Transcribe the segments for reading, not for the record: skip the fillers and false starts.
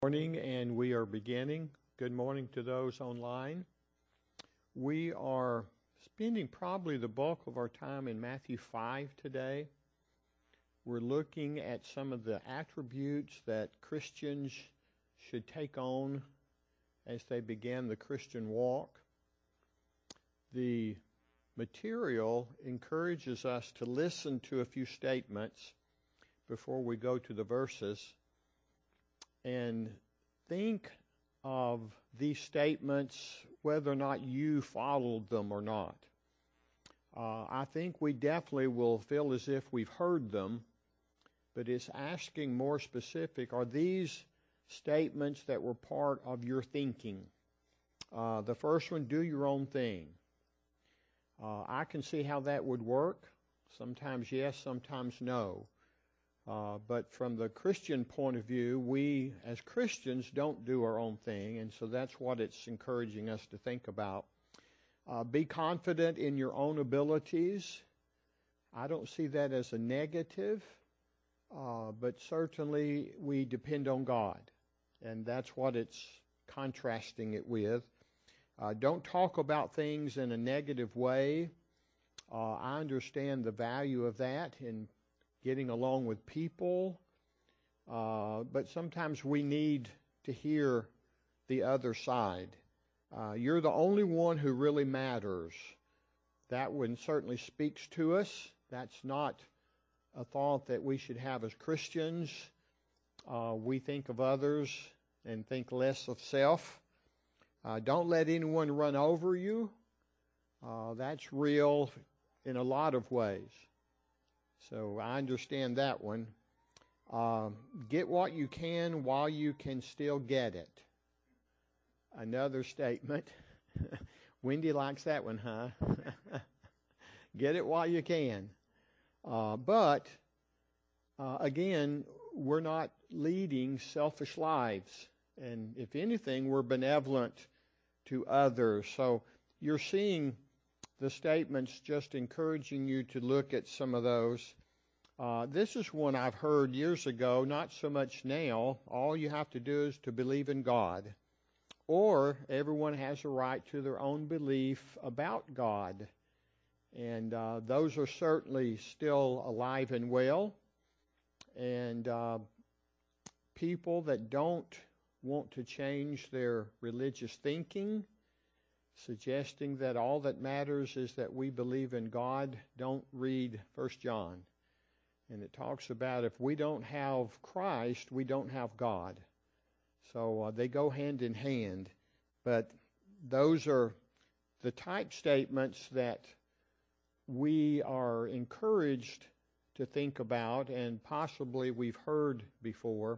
Morning, and we are beginning. Good morning to those online. We are spending probably the bulk of our time in Matthew 5 today. We're looking at some of the attributes that Christians should take on as they begin the Christian walk. The material encourages us to listen to a few statements before we go to the verses and think of these statements, whether or not you followed them or not. I think we definitely will feel as if we've heard them, but it's asking more specific, are these statements that were part of your thinking? The first one, do your own thing. I can see how that would work. Sometimes yes, sometimes no. But from the Christian point of view, we as Christians don't do our own thing, and so that's what it's encouraging us to think about. Be confident in your own abilities. I don't see that as a negative, but certainly we depend on God, and that's what it's contrasting it with. Don't talk about things in a negative way. I understand the value of that in getting along with people, but sometimes we need to hear the other side. You're the only one who really matters. That one certainly speaks to us. That's not a thought that we should have as Christians. We think of others and think less of self. Don't let anyone run over you. That's real in a lot of ways. So I understand that one. Get what you can while you can still get it. Another statement. Wendy likes that one, huh? Get it while you can. But again, we're not leading selfish lives. And if anything, we're benevolent to others. So you're seeing the statements just encouraging you to look at some of those. This is one I've heard years ago, not so much now. All you have to do is to believe in God. Or everyone has a right to their own belief about God. And those are certainly still alive and well. And people that don't want to change their religious thinking, suggesting that all that matters is that we believe in God, don't read 1 John. And it talks about if we don't have Christ, we don't have God. So they go hand in hand. But those are the type statements that we are encouraged to think about and possibly we've heard before.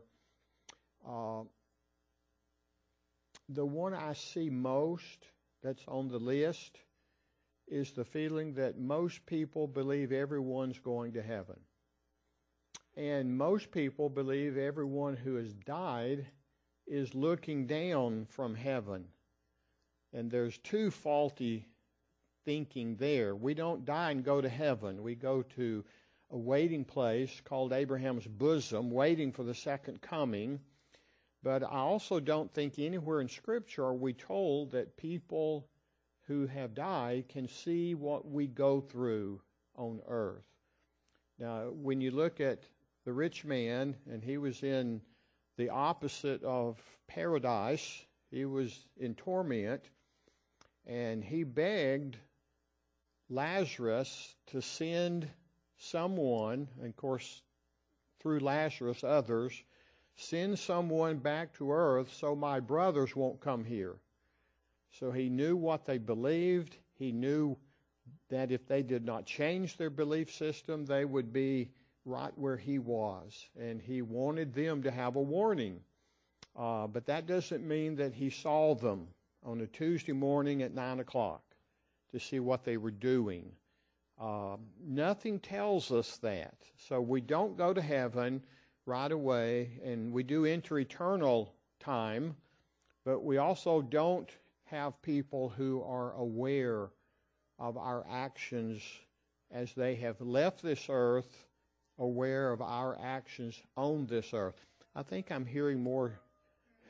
The one I see most that's on the list is the feeling that most people believe everyone's going to heaven. And most people believe everyone who has died is looking down from heaven. And there's two faulty thinking there. We don't die and go to heaven. We go to a waiting place called Abraham's bosom, waiting for the second coming. But I also don't think anywhere in Scripture are we told that people who have died can see what we go through on earth. Now, when you look at the rich man, and he was in the opposite of paradise, he was in torment, and he begged Lazarus to send someone, and of course, through Lazarus, others, send someone back to earth so my brothers won't come here. So he knew what they believed. He knew that if they did not change their belief system, they would be right where he was. And he wanted them to have a warning. But that doesn't mean that he saw them on a Tuesday morning at 9 o'clock to see what they were doing. Nothing tells us that. So we don't go to heaven right away, and we do enter eternal time, but we also don't have people who are aware of our actions as they have left this earth, aware of our actions on this earth. I think I'm hearing more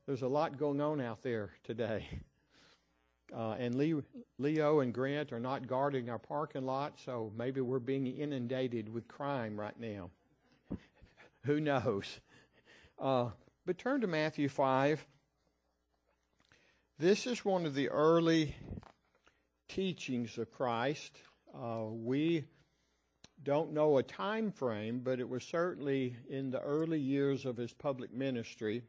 There's a lot going on out there today. And Leo and Grant are not guarding our parking lot, so maybe we're being inundated with crime right now. Who knows? But turn to Matthew 5. This is one of the early teachings of Christ. We don't know a time frame, but it was certainly in the early years of his public ministry.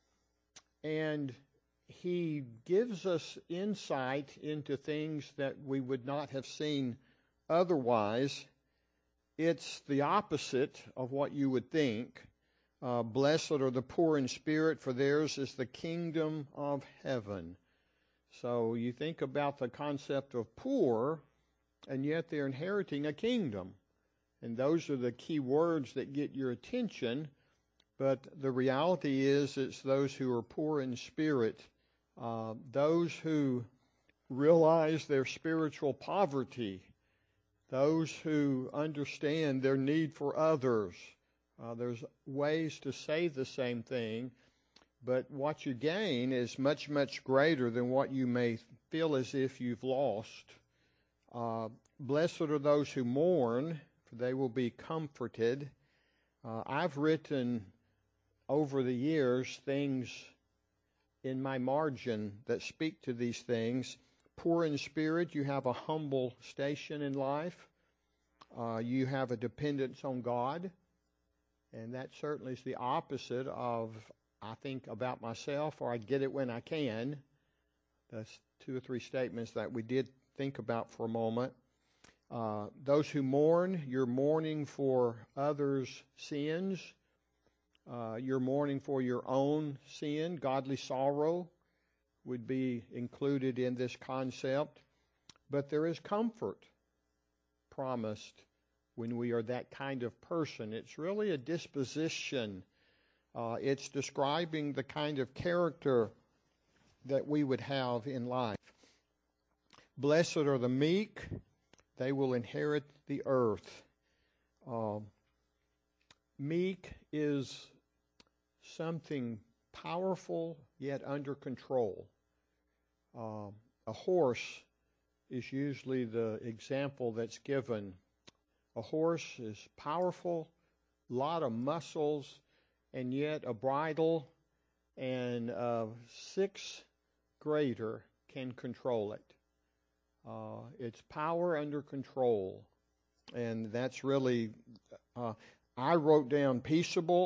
And he gives us insight into things that we would not have seen otherwise. It's the opposite of what you would think. Blessed are the poor in spirit, for theirs is the kingdom of heaven. So you think about the concept of poor, and yet they're inheriting a kingdom. And those are the key words that get your attention. But the reality is it's those who are poor in spirit, those who realize their spiritual poverty, those who understand their need for others. There's ways to say the same thing, but what you gain is much, much greater than what you may feel as if you've lost. Blessed are those who mourn, for they will be comforted. I've written over the years things in my margin that speak to these things. Poor in spirit, you have a humble station in life. You have a dependence on God. And that certainly is the opposite of, I think about myself, or I get it when I can. That's 2 or 3 statements that we did think about for a moment. Those who mourn, you're mourning for others' sins. You're mourning for your own sin. Godly sorrow would be included in this concept. But there is comfort promised when we are that kind of person. It's really a disposition. It's describing the kind of character that we would have in life. Blessed are the meek. They will inherit the earth. Meek is something powerful yet under control. A horse is usually the example that's given. A horse is powerful, a lot of muscles, and yet a bridle and a 6th grader can control it. It's power under control, and that's really, I wrote down teachable,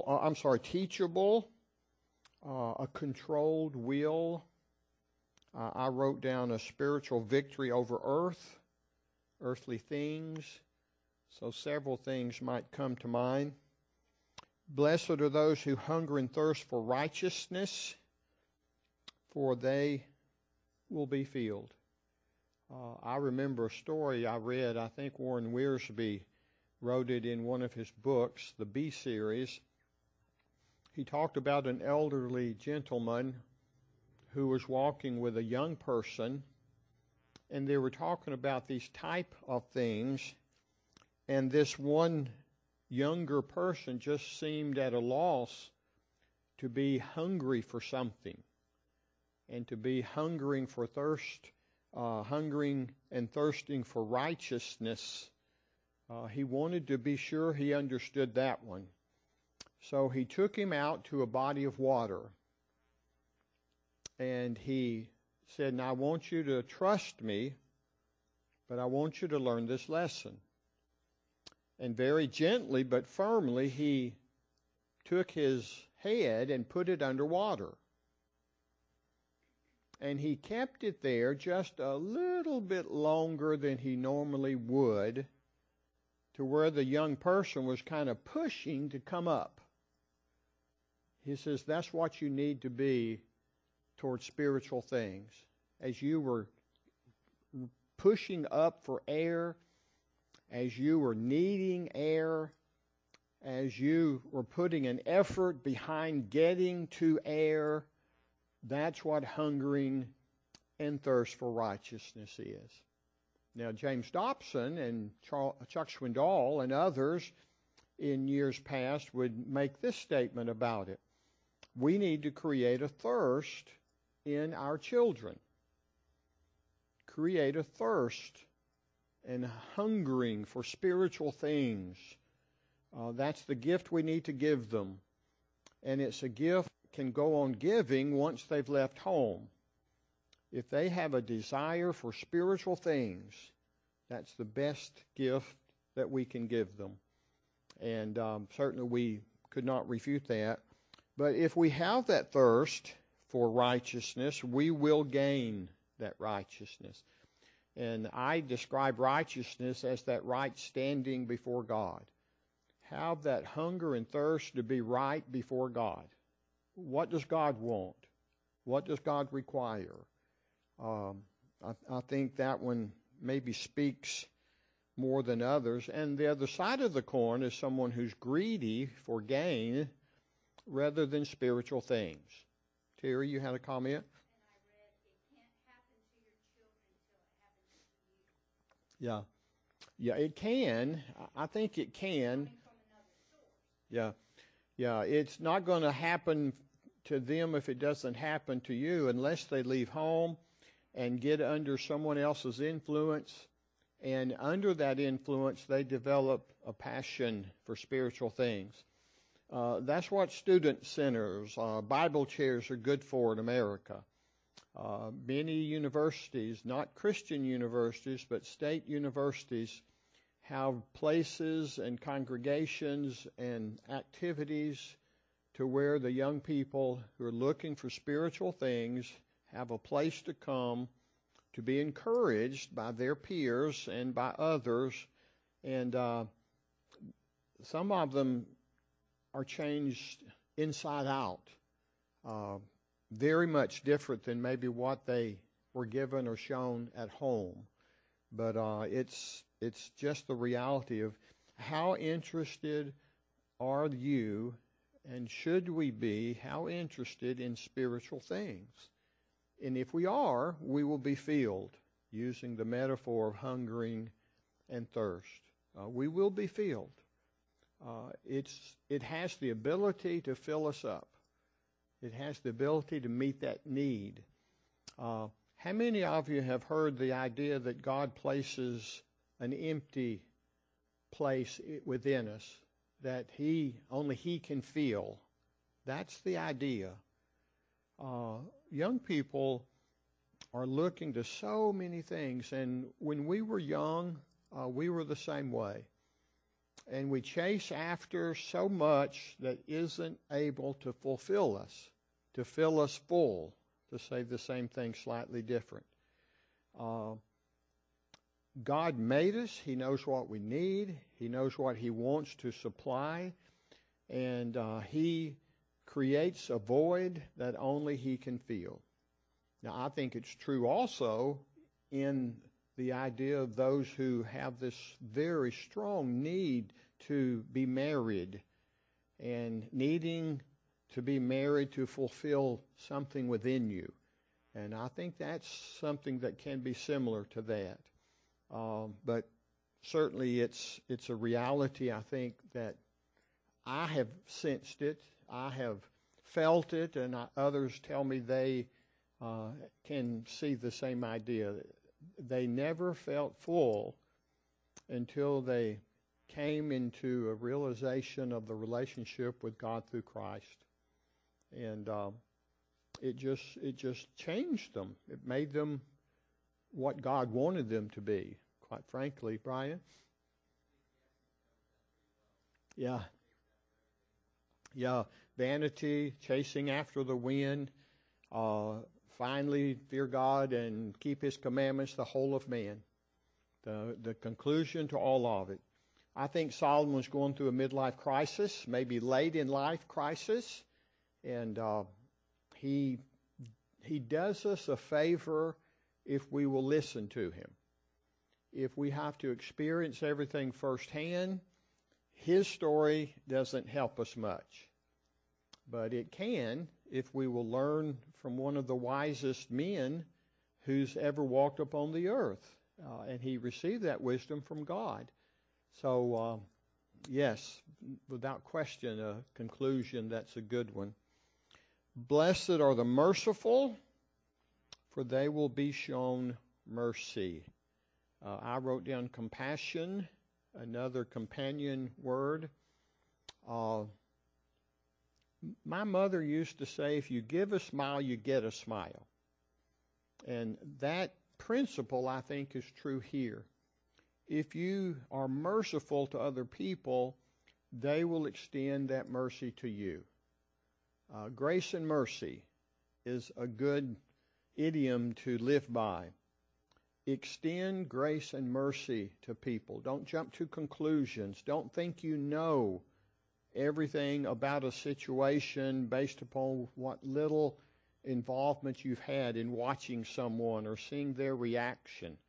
a controlled will. I wrote down a spiritual victory over earthly things. So several things might come to mind. Blessed are those who hunger and thirst for righteousness, for they will be filled. I remember a story I read. I think Warren Wiersbe wrote it in one of his books, the B series. He talked about an elderly gentleman who was walking with a young person, and they were talking about these type of things, and this one younger person just seemed at a loss to be hungry for something, and to be hungering and thirsting for righteousness. He wanted to be sure he understood that one. So he took him out to a body of water, and he said, "Now I want you to trust me, but I want you to learn this lesson." And very gently but firmly, he took his head and put it under water. And he kept it there just a little bit longer than he normally would, to where the young person was kind of pushing to come up. He says that's what you need to be towards spiritual things. As you were pushing up for air, as you were needing air, as you were putting an effort behind getting to air, that's what hungering and thirst for righteousness is. Now, James Dobson and Chuck Swindoll and others in years past would make this statement about it. we need to create a thirst in our children. Create a thirst and hungering for spiritual things. That's the gift we need to give them. And it's a gift can go on giving once they've left home. If they have a desire for spiritual things, that's the best gift that we can give them. And certainly we could not refute that. But if we have that thirst for righteousness, we will gain that righteousness. And I describe righteousness as that right standing before God. Have that hunger and thirst to be right before God. What does God want? What does God require? I think that one maybe speaks more than others. And the other side of the coin is someone who's greedy for gain rather than spiritual things. Terry, you had a comment? And I read, it can't happen to your children until it happens to you. Yeah, it can. I think it can. Coming from another source. Yeah. It's not going to happen to them if it doesn't happen to you unless they leave home and get under someone else's influence. And under that influence, they develop a passion for spiritual things. That's what student centers, Bible chairs are good for in America. Many universities, not Christian universities, but state universities, have places and congregations and activities to where the young people who are looking for spiritual things have a place to come to be encouraged by their peers and by others. And some of them are changed inside out. Very much different than maybe what they were given or shown at home. But it's just the reality of how interested are you, and should we be, how interested in spiritual things? And if we are, we will be filled, using the metaphor of hungering and thirst. We will be filled. It has the ability to fill us up. It has the ability to meet that need. How many of you have heard the idea that God places an empty place within us that only He can fill? That's the idea. Young people are looking to so many things, and when we were young, we were the same way. And we chase after so much that isn't able to fulfill us, to fill us full, to say the same thing slightly different. God made us. He knows what we need. He knows what He wants to supply. And He creates a void that only He can fill. Now, I think it's true also in the idea of those who have this very strong need to be married and needing to be married to fulfill something within you. And I think that's something that can be similar to that. But certainly it's a reality, I think, that I have sensed it, I have felt it, and others tell me they can see the same idea. They never felt full until they came into a realization of the relationship with God through Christ. And it just changed them. It made them what God wanted them to be, quite frankly. Brian? Yeah. Vanity, chasing after the wind. Finally, fear God and keep His commandments, the whole of man. The conclusion to all of it. I think Solomon was going through a midlife crisis, maybe late in life crisis. And he does us a favor if we will listen to him. If we have to experience everything firsthand, his story doesn't help us much. But it can if we will learn from one of the wisest men who's ever walked upon the earth. And he received that wisdom from God. So, yes, without question, a conclusion that's a good one. Blessed are the merciful, for they will be shown mercy. I wrote down compassion, another companion word. My mother used to say, if you give a smile, you get a smile. And that principle, I think, is true here. If you are merciful to other people, they will extend that mercy to you. Grace and mercy is a good idiom to live by. Extend grace and mercy to people. Don't jump to conclusions. Don't think you know everything about a situation based upon what little involvement you've had in watching someone or seeing their reaction.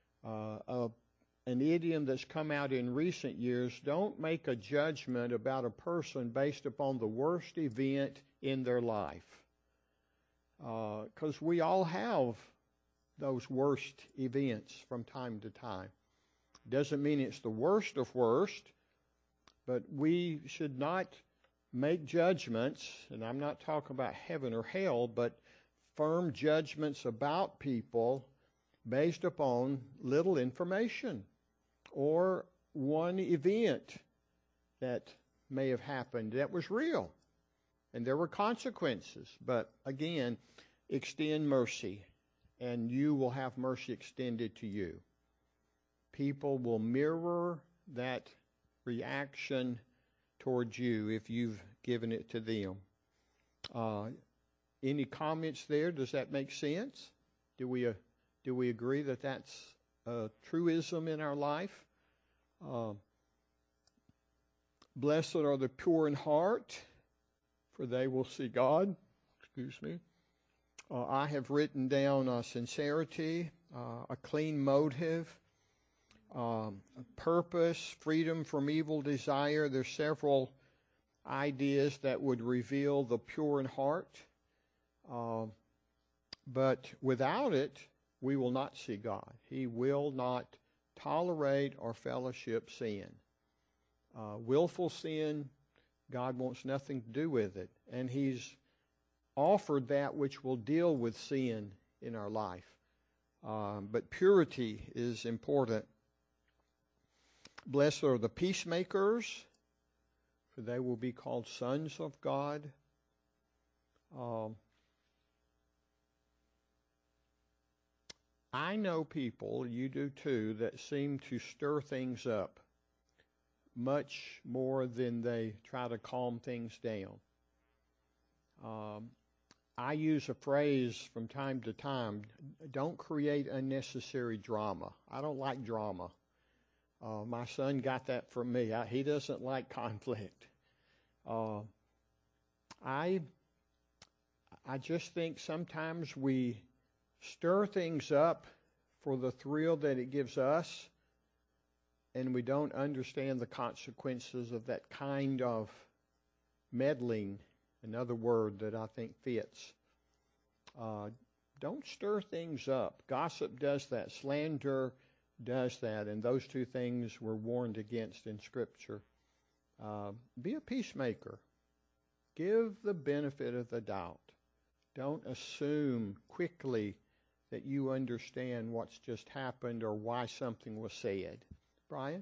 An idiom that's come out in recent years, don't make a judgment about a person based upon the worst event in their life. Because we all have those worst events from time to time. Doesn't mean it's the worst of worst, but we should not make judgments, and I'm not talking about heaven or hell, but firm judgments about people based upon little information or one event that may have happened that was real. And there were consequences. But again, extend mercy, and you will have mercy extended to you. People will mirror that reaction towards you if you've given it to them. Any comments there? Does that make sense? Do we agree that that's a truism in our life? Blessed are the pure in heart, for they will see God. Excuse me. I have written down sincerity, a clean motive, purpose, freedom from evil desire. There's several ideas that would reveal the pure in heart. But without it, we will not see God. He will not tolerate or fellowship sin. Willful sin, God wants nothing to do with it. And He's offered that which will deal with sin in our life. But purity is important. Blessed are the peacemakers, for they will be called sons of God. I know people, you do too, that seem to stir things up much more than they try to calm things down. I use a phrase from time to time, don't create unnecessary drama. I don't like drama. My son got that from me. He doesn't like conflict. I just think sometimes we stir things up for the thrill that it gives us, and we don't understand the consequences of that kind of meddling, another word that I think fits. Don't stir things up. Gossip does that. Slander does that. And those two things were warned against in Scripture. Be a peacemaker. Give the benefit of the doubt. Don't assume quickly that you understand what's just happened or why something was said. Brian?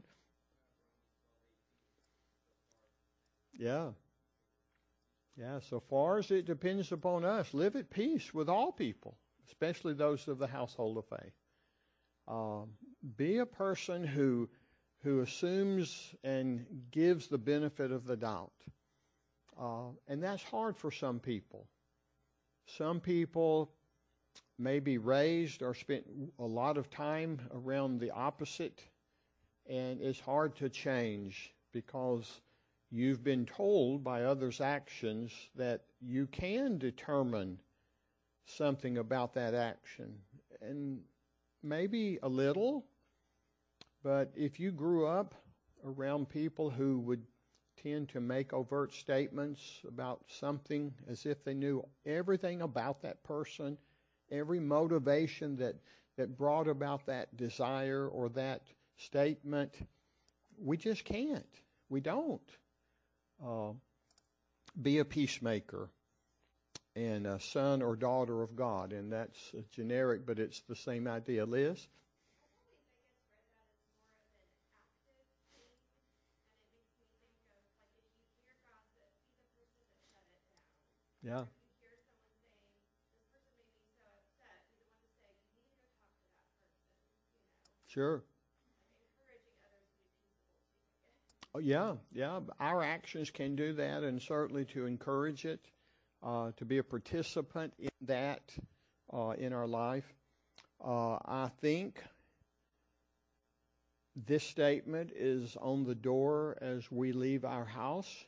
Yeah. Yeah, so far as it depends upon us, live at peace with all people, especially those of the household of faith. Be a person who assumes and gives the benefit of the doubt. And that's hard for some people. Some people may be raised or spent a lot of time around the opposite, and it's hard to change because you've been told by others' actions that you can determine something about that action. And maybe a little, but if you grew up around people who would tend to make overt statements about something as if they knew everything about that person, every motivation that brought about that desire or that statement, we just can't. We don't. Be a peacemaker. and a son or daughter of God. And that's generic, but it's the same idea. Liz? Yeah. Sure. Oh, yeah, yeah. Our actions can do that, and certainly to encourage it, to be a participant in that in our life. I think this statement is on the door as we leave our house.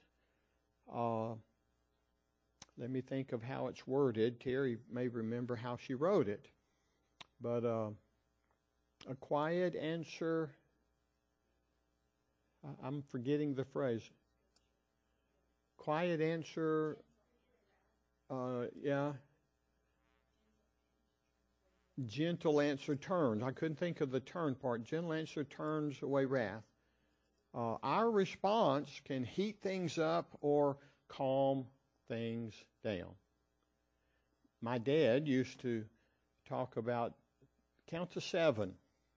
Let me think of how it's worded. Terry may remember how she wrote it. But a quiet answer, I'm forgetting the phrase. Quiet answer, yeah. Gentle answer turns. I couldn't think of the turn part. Gentle answer turns away wrath. Our response can heat things up or calm things down. My dad used to talk about count to 7.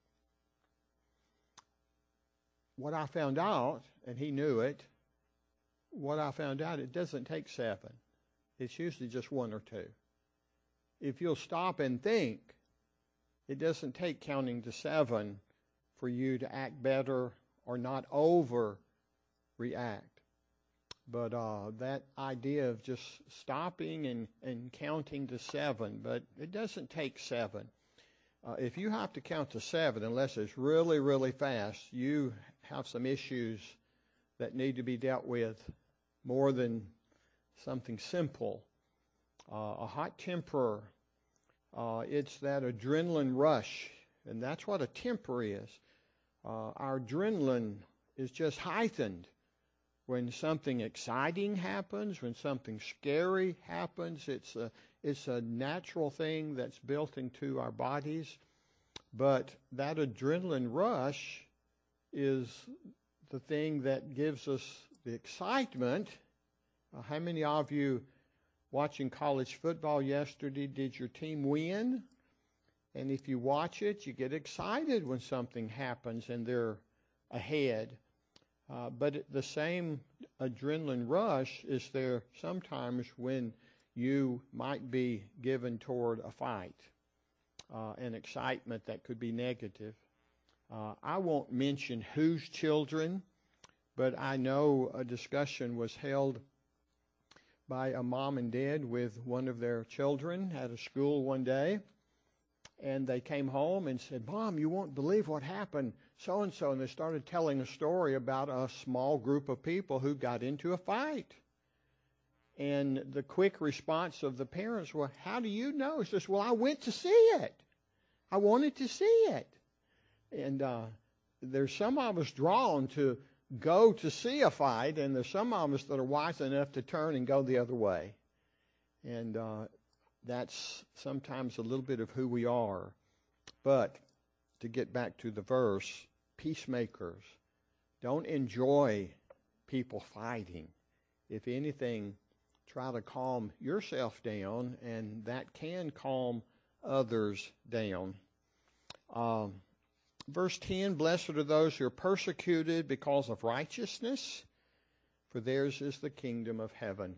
What I found out, and he knew it, what I found out, it doesn't take 7. It's usually just 1 or 2. If you'll stop and think, it doesn't take counting to 7 for you to act better or not overreact. But that idea of just stopping and counting to 7, but it doesn't take 7. If you have to count to 7, unless it's really, really fast, you have some issues that need to be dealt with more than something simple. A hot temper, it's that adrenaline rush, and that's what a temper is. Our adrenaline is just heightened when something exciting happens, when something scary happens. It's a natural thing that's built into our bodies. But that adrenaline rush is the thing that gives us the excitement. How many of you watching college football yesterday, did your team win? And if you watch it, you get excited when something happens and they're ahead. But the same adrenaline rush is there sometimes when you might be given toward a fight, an excitement that could be negative. I won't mention whose children, but I know a discussion was held by a mom and dad with one of their children at a school one day. And they came home and said, "Mom, you won't believe what happened, so-and-so." And they started telling a story about a small group of people who got into a fight. And the quick response of the parents was, "How do you know?" She says, "Well, I went to see it. I wanted to see it." And there's some of us drawn to go to see a fight, and there's some of us that are wise enough to turn and go the other way. And that's sometimes a little bit of who we are. But to get back to the verse, peacemakers don't enjoy people fighting. If anything, try to calm yourself down, and that can calm others down. Verse 10, "Blessed are those who are persecuted because of righteousness, for theirs is the kingdom of heaven."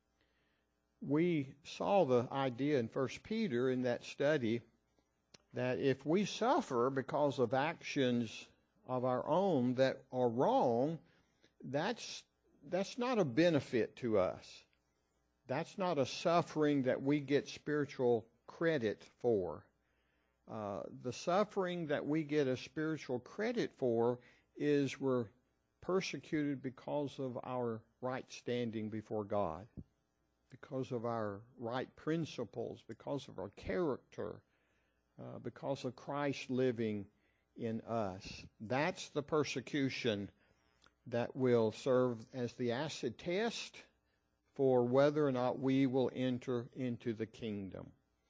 We saw the idea in 1 Peter in that study that if we suffer because of actions of our own that are wrong, that's not a benefit to us. That's not a suffering that we get spiritual credit for. The suffering that we get a spiritual credit for is we're persecuted because of our right standing before God, because of our right principles, because of our character, because of Christ living in us. That's the persecution that will serve as the acid test for whether or not we will enter into the kingdom.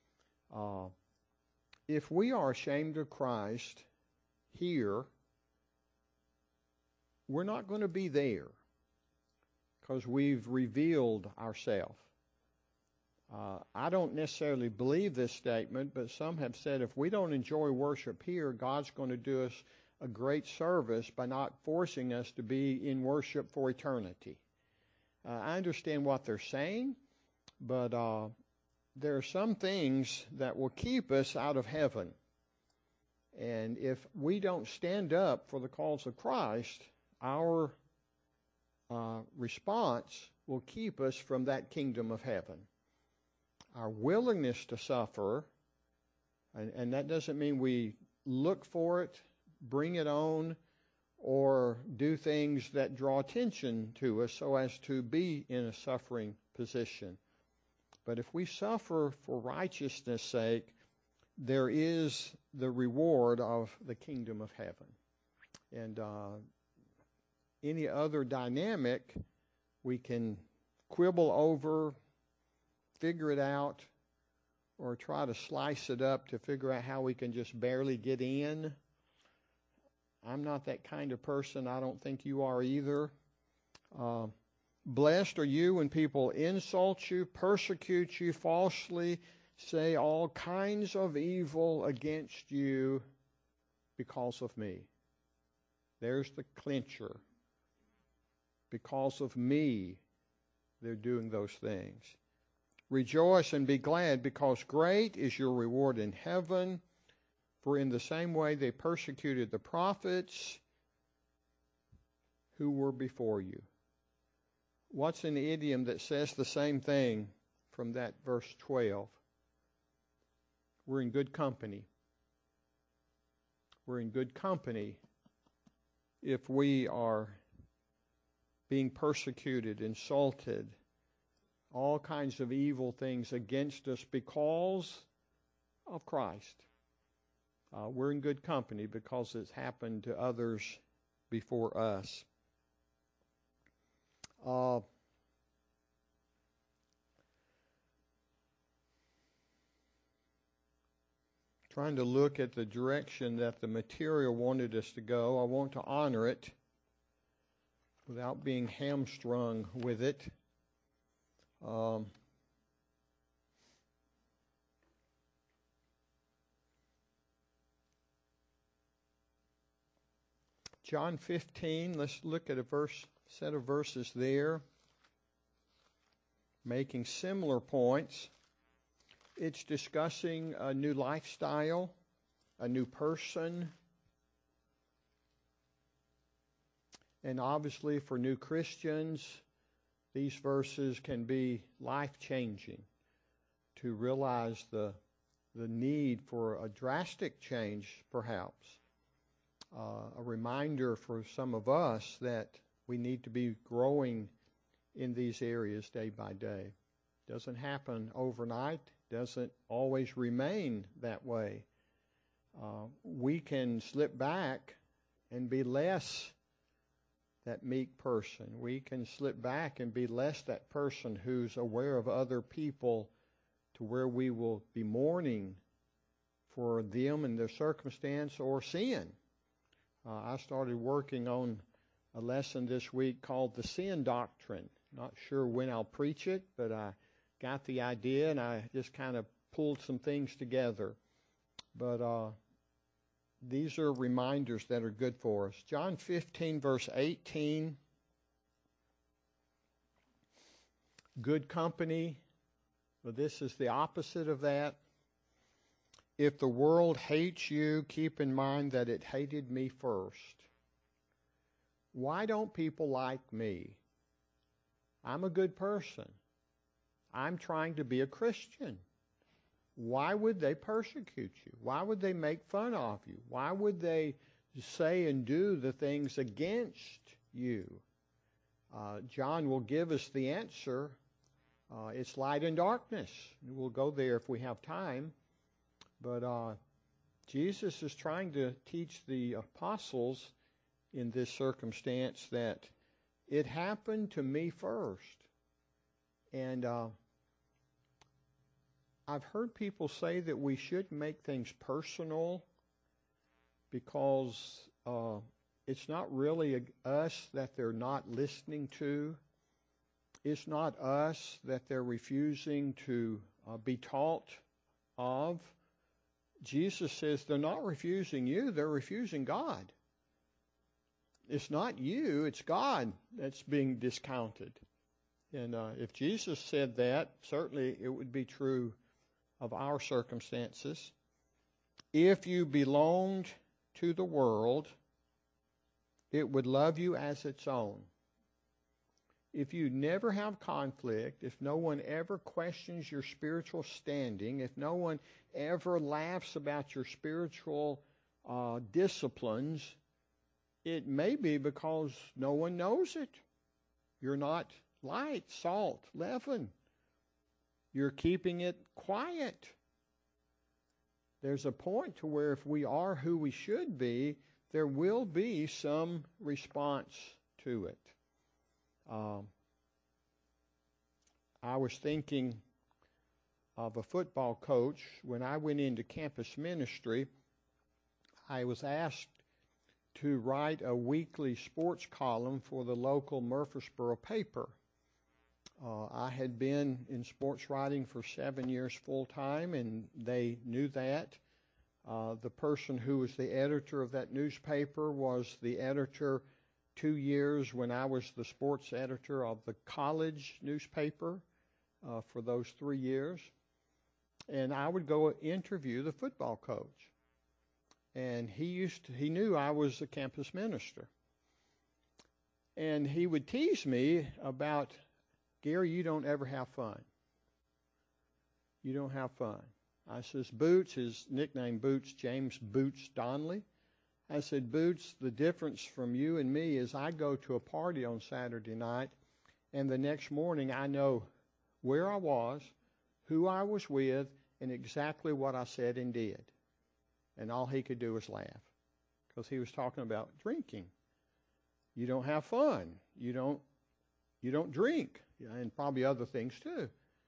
If we are ashamed of Christ here, we're not going to be there because we've revealed ourselves. I don't necessarily believe this statement, but some have said if we don't enjoy worship here, God's going to do us a great service by not forcing us to be in worship for eternity. I understand what they're saying, but there are some things that will keep us out of heaven. And if we don't stand up for the cause of Christ, our response will keep us from that kingdom of heaven. Our willingness to suffer, and that doesn't mean we look for it, bring it on, or do things that draw attention to us so as to be in a suffering position. But if we suffer for righteousness' sake, there is the reward of the kingdom of heaven. And any other dynamic we can quibble over, figure it out, or try to slice it up to figure out how we can just barely get in. I'm not that kind of person. I don't think you are either. Blessed are you when people insult you, persecute you, falsely say all kinds of evil against you because of me. There's the clincher. Because of me, they're doing those things. Rejoice and be glad, because great is your reward in heaven. For in the same way they persecuted the prophets who were before you. What's an idiom that says the same thing from that verse 12? We're in good company. We're in good company if we are being persecuted, insulted, all kinds of evil things against us because of Christ. We're in good company because it's happened to others before us. Trying to look at the direction that the material wanted us to go. I want to honor it without being hamstrung with it. John 15, let's look at a set of verses there, making similar points. It's discussing a new lifestyle, a new person, and obviously for new Christians, these verses can be life-changing to realize the need for a drastic change, perhaps. A reminder for some of us that we need to be growing in these areas day by day. Doesn't happen overnight, doesn't always remain that way. We can slip back and be less that meek person. We can slip back and be less that person who's aware of other people to where we will be mourning for them and their circumstance or sin. I started working on a lesson this week called the sin doctrine. Not sure when I'll preach it, but I got the idea and I just kind of pulled some things together. But these are reminders that are good for us. John 15, verse 18. Good company. Well, this is the opposite of that. If the world hates you, keep in mind that it hated me first. Why don't people like me? I'm a good person. I'm trying to be a Christian. Why would they persecute you? Why would they make fun of you? Why would they say and do the things against you? John will give us the answer. It's light and darkness. We'll go there if we have time. But Jesus is trying to teach the apostles in this circumstance that it happened to me first. And I've heard people say that we should make things personal because it's not really us that they're not listening to. It's not us that they're refusing to be taught of. Jesus says they're not refusing you, they're refusing God. It's not you, it's God that's being discounted. And if Jesus said that, certainly it would be true of our circumstances. If you belonged to the world, it would love you as its own. If you never have conflict, if no one ever questions your spiritual standing, if no one ever laughs about your spiritual disciplines, it may be because no one knows it. You're not light, salt, leaven. You're keeping it quiet. There's a point to where if we are who we should be, there will be some response to it. I was thinking of a football coach. When I went into campus ministry, I was asked to write a weekly sports column for the local Murfreesboro paper. I had been in sports writing for 7 years full time, and they knew that. The person who was the editor of that newspaper was the editor 2 years when I was the sports editor of the college newspaper for those 3 years. And I would go interview the football coach. And he knew I was a campus minister. And he would tease me about, Gary, you don't ever have fun. You don't have fun. I says, Boots, his nickname Boots, James Boots Donnelly. I said, Boots, the difference from you and me is I go to a party on Saturday night, and the next morning I know where I was, who I was with, and exactly what I said and did. And all he could do was laugh, because he was talking about drinking. You don't have fun. You don't drink, and probably other things too.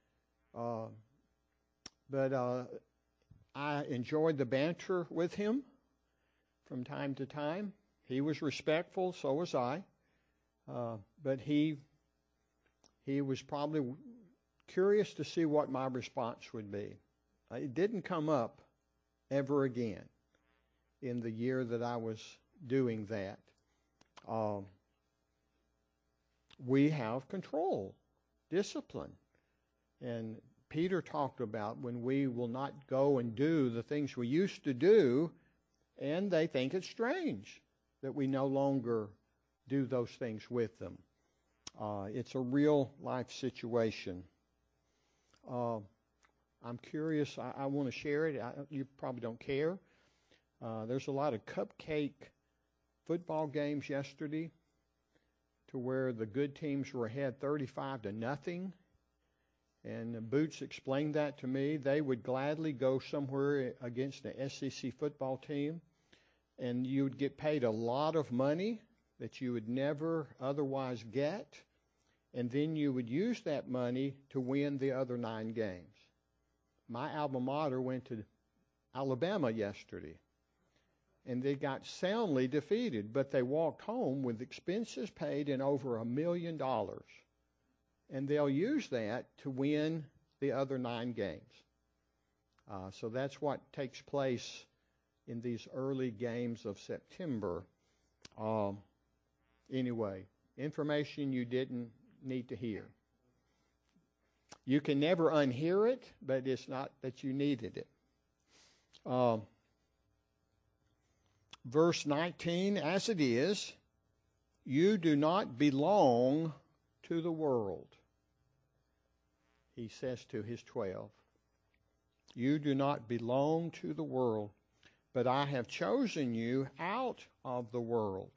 But I enjoyed the banter with him from time to time. He was respectful, so was I. But he was probably curious to see what my response would be. It didn't come up ever again in the year that I was doing that. We have control, discipline. And Peter talked about when we will not go and do the things we used to do, and they think it's strange that we no longer do those things with them. It's a real life situation. I'm curious. I want to share it. You probably don't care. There's a lot of cupcake football games yesterday to where the good teams were ahead 35-0. And Boots explained that to me. They would gladly go somewhere against an SEC football team, and you would get paid a lot of money that you would never otherwise get, and then you would use that money to win the other 9 games. My alma mater went to Alabama yesterday, and they got soundly defeated, but they walked home with expenses paid and over $1 million. And they'll use that to win the other 9 games. So that's what takes place in these early games of September. Anyway, information you didn't need to hear. You can never unhear it, but it's not that you needed it. Verse 19, as it is, you do not belong to the world. He says to his 12, you do not belong to the world, but I have chosen you out of the world.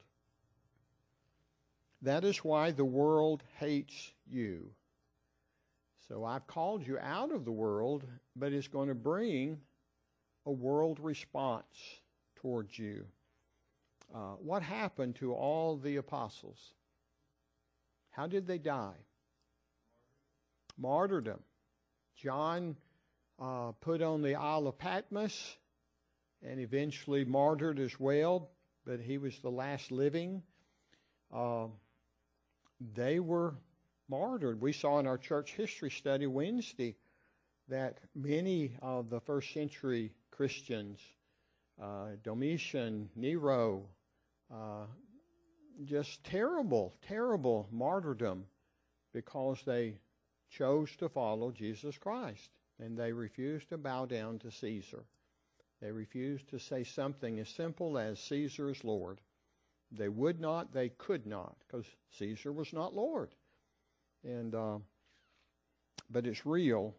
That is why the world hates you. So I've called you out of the world, but it's going to bring a world response towards you. What happened to all the apostles? How did they die? Martyrdom. John put on the Isle of Patmos and eventually martyred as well, but he was the last living. They were martyred. We saw in our church history study Wednesday that many of the first century Christians, Domitian, Nero, just terrible, terrible martyrdom because they chose to follow Jesus Christ and they refused to bow down to Caesar. They refused to say something as simple as Caesar is Lord. They would not, they could not, because Caesar was not Lord. And but it's real.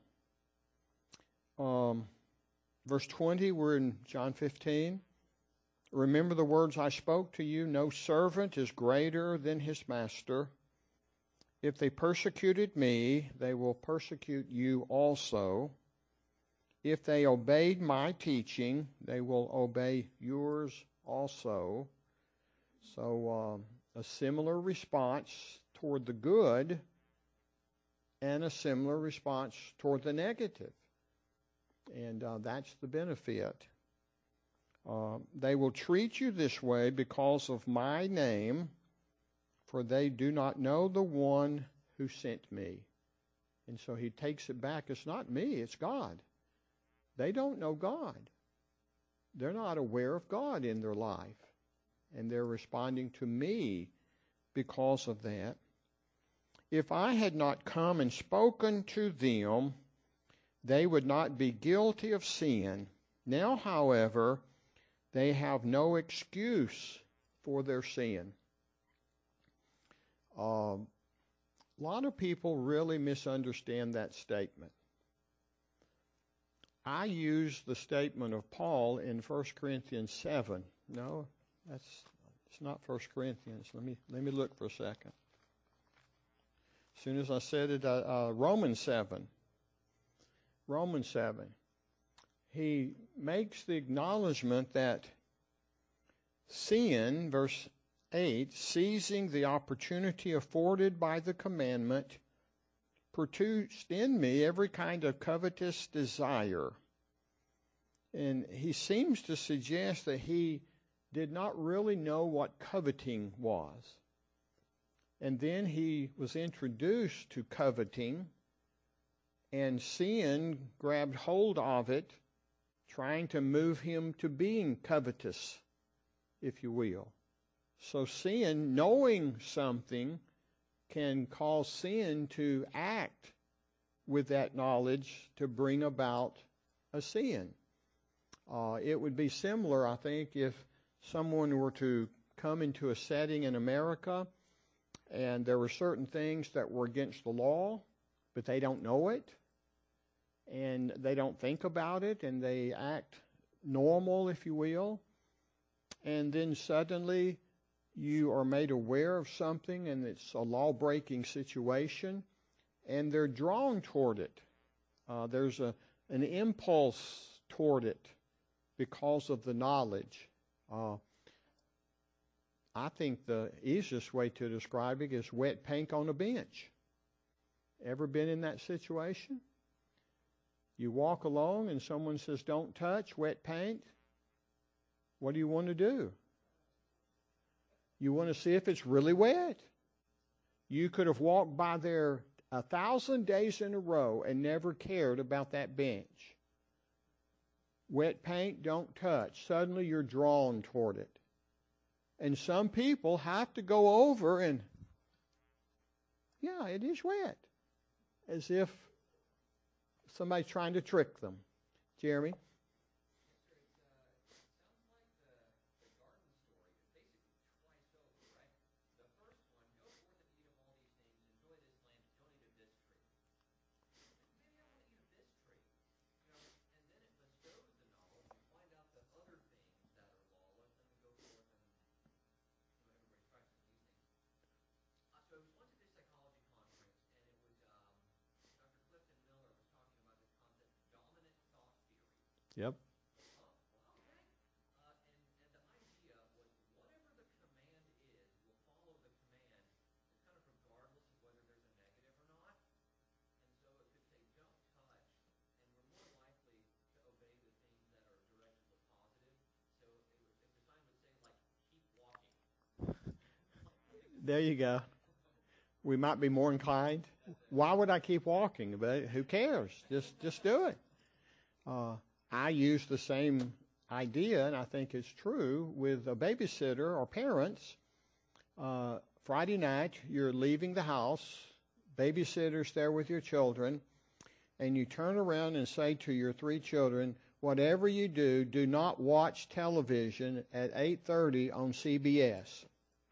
Verse 20, we're in John 15. Remember the words I spoke to you, no servant is greater than his master. If they persecuted me, they will persecute you also. If they obeyed my teaching, they will obey yours also. So a similar response toward the good and a similar response toward the negative. And that's the benefit. They will treat you this way because of my name, for they do not know the one who sent me. And so he takes it back. It's not me, it's God. They don't know God. They're not aware of God in their life. And they're responding to me because of that. If I had not come and spoken to them, they would not be guilty of sin. Now, however, they have no excuse for their sin. A lot of people really misunderstand that statement. I use the statement of Paul in 1 Corinthians 7. No, it's not 1 Corinthians. Let me look for a second. As soon as I said it, Romans 7. Romans 7. He makes the acknowledgement that sin, verse 8, seizing the opportunity afforded by the commandment, produced in me every kind of covetous desire. And he seems to suggest that he did not really know what coveting was. And then he was introduced to coveting, and sin grabbed hold of it, trying to move him to being covetous, if you will. So sin, knowing something, can cause sin to act with that knowledge to bring about a sin. It would be similar, I think, if someone were to come into a setting in America and there were certain things that were against the law, but they don't know it, and they don't think about it, and they act normal, if you will, and then suddenly you are made aware of something and it's a law-breaking situation, and they're drawn toward it. There's an impulse toward it because of the knowledge. I think the easiest way to describe it is wet paint on a bench. Ever been in that situation? You walk along and someone says, don't touch wet paint. What do you want to do? You want to see if it's really wet. You could have walked by there 1,000 days in a row and never cared about that bench. Wet paint, don't touch. Suddenly you're drawn toward it. And some people have to go over and, yeah, it is wet. As if somebody's trying to trick them. Jeremy? Yep. There you go. we might be more inclined. Why would I keep walking? But who cares? Just do it. I use the same idea, and I think it's true, with a babysitter or parents. Friday night, you're leaving the house, babysitter's there with your children, and you turn around and say to your 3 children, whatever you do, do not watch television at 8:30 on CBS.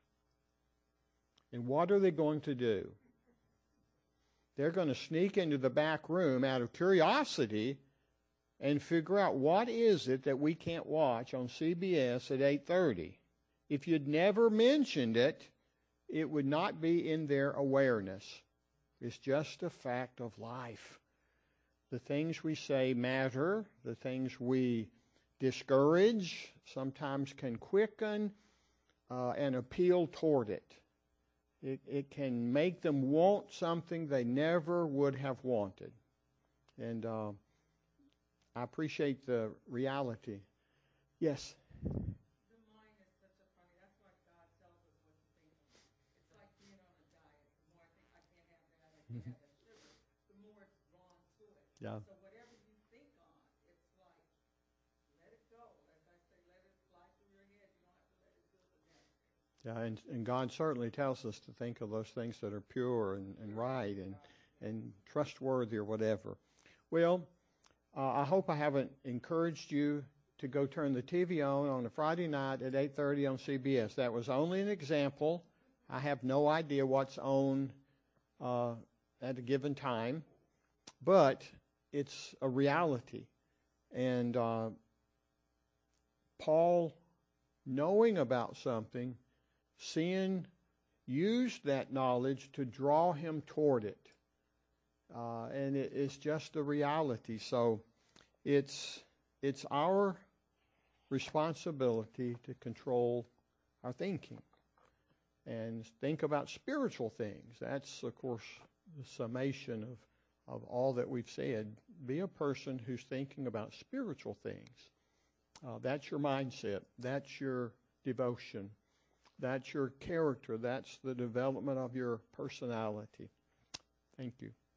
And what are they going to do? They're going to sneak into the back room out of curiosity and figure out what is it that we can't watch on CBS at 8:30. If you'd never mentioned it, it would not be in their awareness. It's just a fact of life. The things we say matter. The things we discourage sometimes can quicken and appeal toward it. It can make them want something they never would have wanted. And I appreciate the reality. Yes? The mind is such a funny, that's why God tells us what to think of. It's like being on a diet. The more I think I can't have that, I can't have that sugar, the more it's drawn to it. Yeah. So whatever you think on, it's like, let it go. As I say, let it fly through your head. You don't have to let it do the next. Yeah, and God certainly tells us to think of those things that are pure and right and trustworthy or whatever. Well, I hope I haven't encouraged you to go turn the TV on a Friday night at 8:30 on CBS. That was only an example. I have no idea what's on at a given time, but it's a reality. And Paul, knowing about something, sin used that knowledge to draw him toward it. And it's just a reality. So it's our responsibility to control our thinking and think about spiritual things. That's, of course, the summation of all that we've said. Be a person who's thinking about spiritual things. That's your mindset. That's your devotion. That's your character. That's the development of your personality. Thank you.